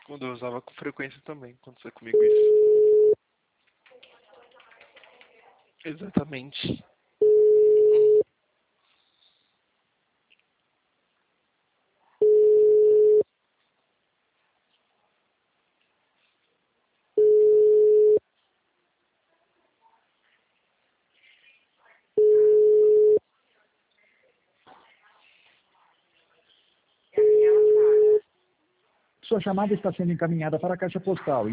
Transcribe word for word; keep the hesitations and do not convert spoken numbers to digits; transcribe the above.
Quando eu usava com frequência também, aconteceu comigo isso. Exatamente. Hum. Sua chamada está sendo encaminhada para a caixa postal.